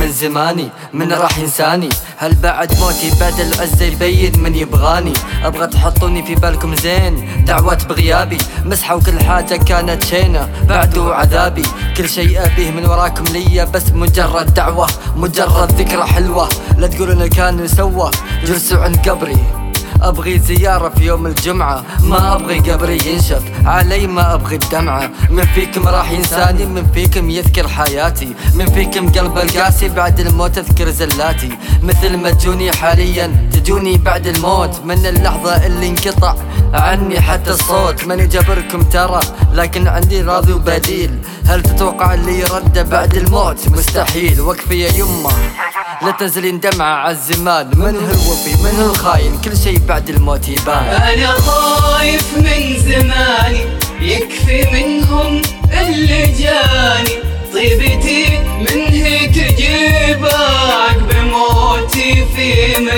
من زماني من راح ينساني؟ هل بعد موتي بعد العزة يبين من يبغاني؟ ابغى تحطوني في بالكم زين، دعوات بغيابي مسحة وكل حاجة كانت شينة بعده عذابي. كل شيء ابيه من وراكم ليا بس مجرد دعوة، مجرد ذكرى حلوة. لا تقولون كان سوى جلسوا عند قبري. ابغي زيارة في يوم الجمعة، ما ابغي قبري ينشف علي، ما ابغي الدمعة. من فيكم راح ينساني، من فيكم يذكر حياتي، من فيكم قلب القاسي بعد الموت اذكر زلاتي. مثل ما تجوني حاليا تجوني بعد الموت، من اللحظة اللي انقطع عني حتى الصوت. ماني جبركم ترى لكن عندي راضي وبديل. هل تتوقع اللي يرد بعد الموت؟ مستحيل. وقفي يا يمه لا تنزلين دمعة عالزمان. من هو الوفي من هو الخاين؟ كل شي بعد الموت يبان. أنا خايف من زماني يكفي منهم اللي جاني. طيبتي من هي تجيب عقب موتي في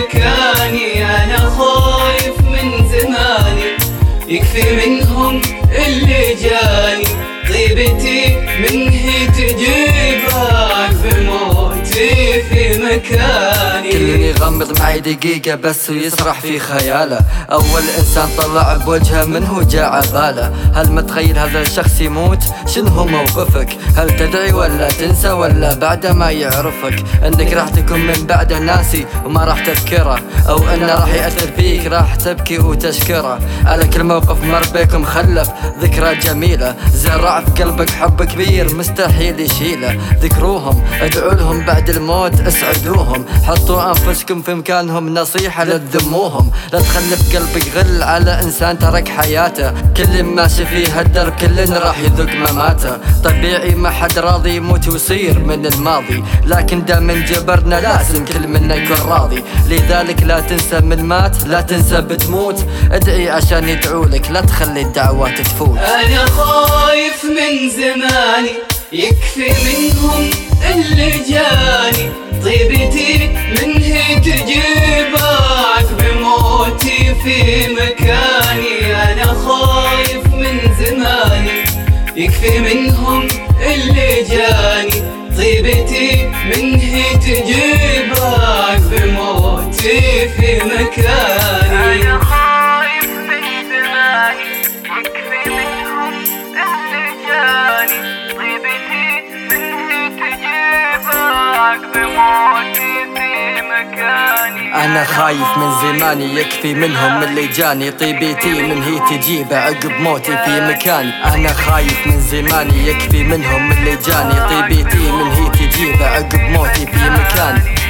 مكاني. أنا خايف من زماني يكفي منهم اللي جاني. طيبتي من هي تجيب عقب موتي في مكاني. كل يغمض معي دقيقة بس ويسرح في خياله. أول إنسان طلع بوجهه من هو جاء عباله. هل متخيل هذا الشخص يموت؟ شنو هو موقفك؟ هل تدعي ولا تنسى ولا بعد ما يعرفك؟ انك راح تكون من بعده ناسي وما راح تذكره، أو انه راح يأثر فيك راح تبكي وتشكره. على كل موقف مر بيكم خلف ذكرى جميلة، زرع في قلبك حب كبير مستحيل يشيله. ذكروهم ادعوا لهم بعد الموت اسعدوهم، حطوا انفسكم في مكانهم نصيحة لا تذموهم. لا تخلف قلبك غل على انسان ترك حياته. كل ماشي في هالدرب كل راح يذوق مماته. طبيعي ما حد راضي يموت ويصير من الماضي، لكن دا من جبرنا لازم كل منا يكون راضي. لذلك لا تنسى من مات، لا تنسى بتموت. ادعي عشان يدعولك لا تخلي الدعوات تفوت. أنا خايف من زماني يكفي منهم اللي جاني. طيبتي من هي تجيب عقب موتي في مكاني. أنا خايف من زماني يكفي منهم اللي جاني. طيبتي من هي تجيب عقب موتي في مكاني. أنا خايف من زماني يكفي منهم اللي جاني. طيبتي من هي تجيب عقب موتي في مكاني. أنا خايف من زماني يكفي منهم اللي جاني. طيبتي من هي تجيب عقب موتي في مكان. أنا خايف من زماني يكفي منهم اللي جاني. طيبتي من هي تجيب عقب موتي في مكان.